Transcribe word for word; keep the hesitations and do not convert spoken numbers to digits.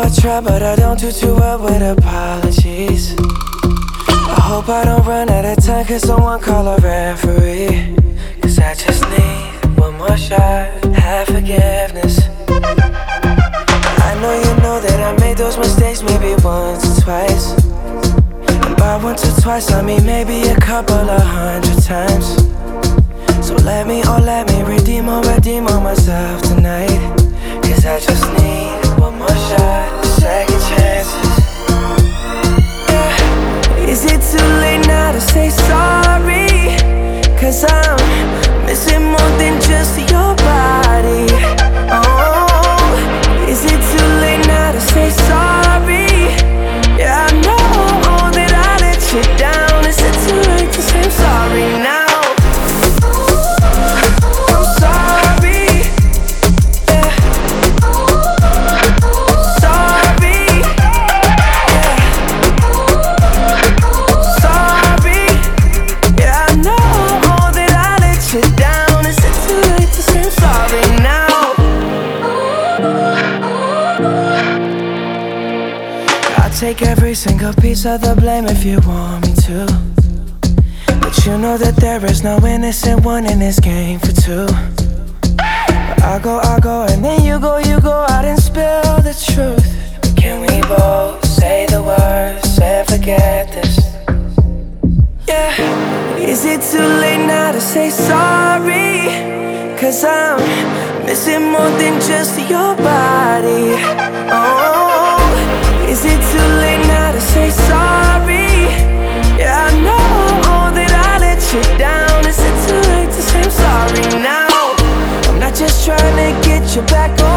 I try, but I don't do too well with apologies. I hope I don't run out of time, cause someone call a referee. Cause I just need one more shot, have forgiveness. I know you know that I made those mistakes maybe once or twice. And by once or twice I mean maybe a couple of hundred times. So let me, oh let me redeem or redeem on myself tonight. Cause I just need one more shot, second chances. Yeah. Is it too late now to say sorry? Cause I'm missing more than just your body. Oh, is it too late now to say sorry? Yeah, I know that I let you down. Is it too late to say I'm sorry now? Take every single piece of the blame if you want me to. But you know that there is no innocent one in this game for two. But I go, I go, and then you go, you go out and spill the truth. But can we both say the words and forget this? Yeah. Is it too late now to say sorry? Cause I'm missing more than just your body. Oh, is it too late now to say sorry? Yeah, I know that I let you down. Is it too late to say I'm sorry now? I'm not just trying to get you back on